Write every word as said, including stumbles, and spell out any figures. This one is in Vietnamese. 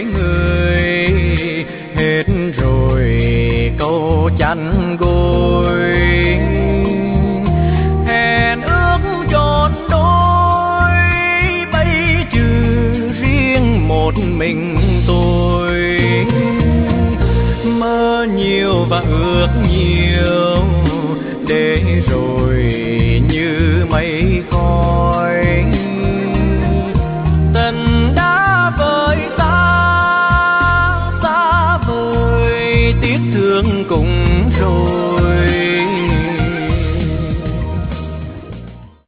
người, hết rồi câu chăn gối. Hẹn ước chọn đôi, bây trừ riêng một mình tôi. Mơ nhiều và ước nhiều, để rồi như mây khói. Tình đã vơi xa, xa vời tiếc thương cùng rồi.